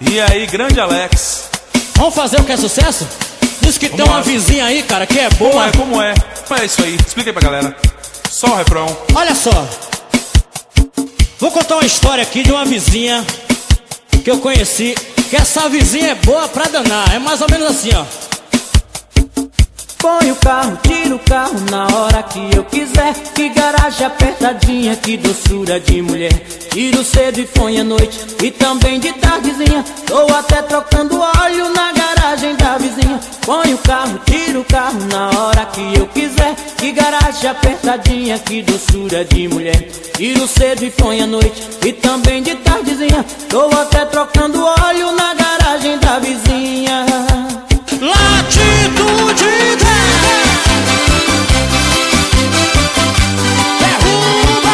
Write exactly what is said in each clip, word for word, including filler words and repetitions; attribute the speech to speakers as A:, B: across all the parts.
A: E aí, grande Alex?
B: Vamos fazer o que é sucesso? Diz que tem uma vizinha aí, cara, que é boa.
A: Como é, como é? Como é isso aí? Explica aí pra galera. Só o refrão.
B: Olha só. Vou contar uma história aqui de uma vizinha que eu conheci. Que essa vizinha é boa pra danar. É mais ou menos assim, ó.
C: Põe o carro, tira o carro na hora que eu quiser. Que garagem apertadinha, que doçura de mulher. Tiro cedo e põe à noite, e também de tardezinha. Tô até trocando óleo na garagem da vizinha. Põe o carro, tira o carro na hora que eu quiser. Que garagem apertadinha, que doçura de mulher. Tiro cedo e põe à noite, e também de tardezinha. Tô até trocando óleo na garagem da vizinha.
B: Latitude derruba.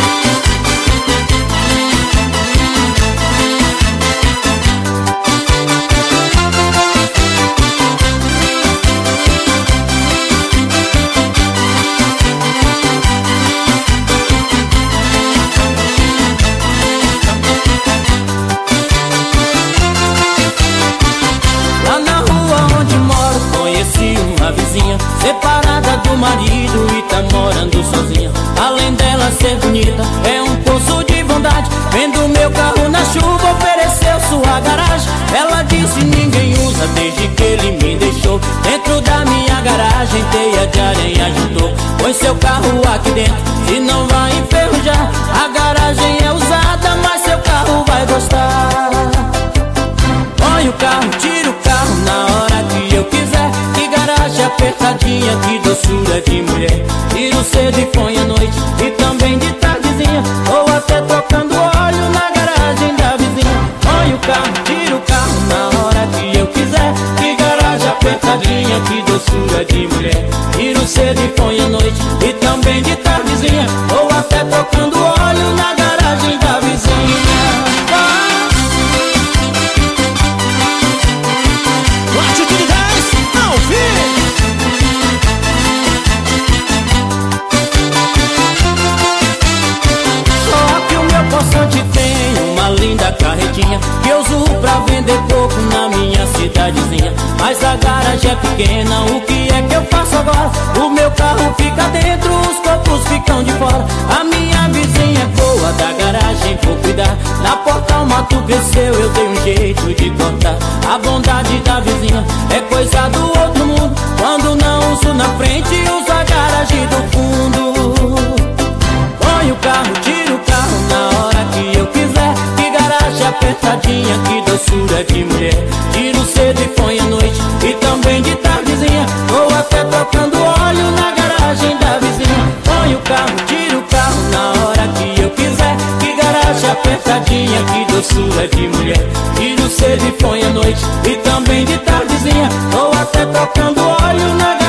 C: Lá na rua onde moro conheci uma vizinha, separada do marido e tá morando sozinha. Além dela ser bonita, é um poço de bondade. Vendo meu carro na chuva, ofereceu sua garagem. Ela disse ninguém usa desde que ele me deixou. Dentro da minha garagem teia de aranha juntou. Põe seu carro aqui dentro, se não vai enferrujar. A garagem é usada, mas seu carro vai gostar. Põe o carro, tira o carro na hora que eu quiser. Que garagem apertadinha, que doçura de mulher. Tiro cedo e põe à noite, e também de tardezinha. Ou até trocando óleo na garagem da vizinha. Põe o carro, tira o carro na hora que eu quiser. Que garagem apertadinha, que doçura de mulher. Tiro cedo e põe à noite, e também de tardezinha. Ou até trocando óleo na garagem da vizinha.
B: Latitude dez, não vi.
C: Só que o meu poçante tem uma linda carretinha que eu uso pra vender pouco na minha cidadezinha. Mas a garagem é pequena, o que é que eu faço agora? O meu carro fica dentro, os cocos ficam de fora. A minha vizinha é boa, da garagem vou cuidar. Na porta o mato cresceu, eu dei um jeito de cortar. A bondade da vizinha é coisa do outro mundo. Quando não uso na frente, uso a garagem do fundo. Põe o carro, tira o carro na hora que eu quiser. Que garagem apertadinha, que doçura de mulher. Tiro cedo e põe à noite, e também de tardezinha. Ou até trocando óleo na garagem da vizinha. Põe o carro, tira o carro na hora que eu quiser. Que garagem apertadinha, que doçura de mulher. Tiro cedo e põe à noite, e também de tardezinha. Ou até trocando óleo na garagem.